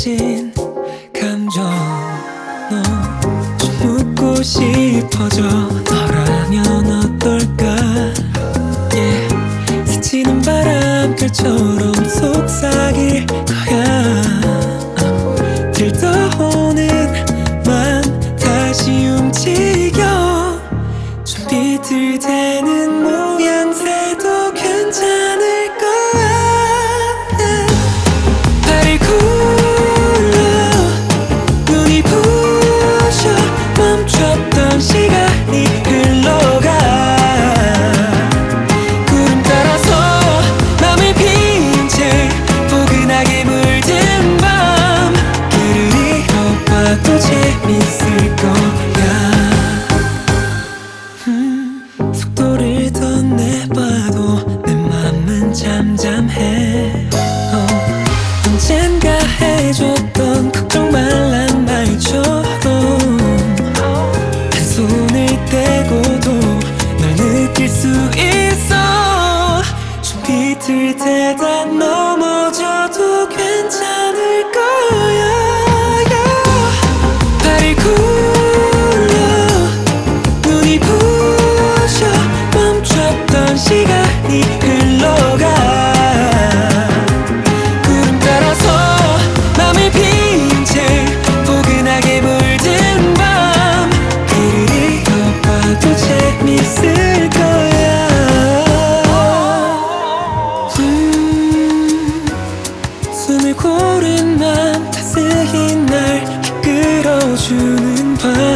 맺힌 감정 좀 묻고 싶어져. 너라면 어떨까? 스치는 바람결처럼 속삭일 거야. 들떠오는 맘 다시 움직여. 좀 비틀대는 모양새도 괜찮을 거야. 발을 굴러 눈이 부셔 멈췄던 시간이 흘러가. 구름 따라서 맘을 빈 채 포근하게 물든 밤. 길을 잃어봐도 재밌을 거야. 속도를 더 내봐도 내 맘은 잠잠해. 언젠가 해줬던 걱정 말란 말처럼 한 손을 떼고도 널 느낄 수 있어. 좀 비틀대다 넘어져도 괜찮을 거야. 발을 굴러 눈이 부셔 멈췄던 시간이 흘러가. 구름 따라서 맘을 빈 채 포근하게 물든 밤. 길을 잃어봐도 재밌을 거야. 숨을 고른 맘 따스히 날 이끌어주는 밤.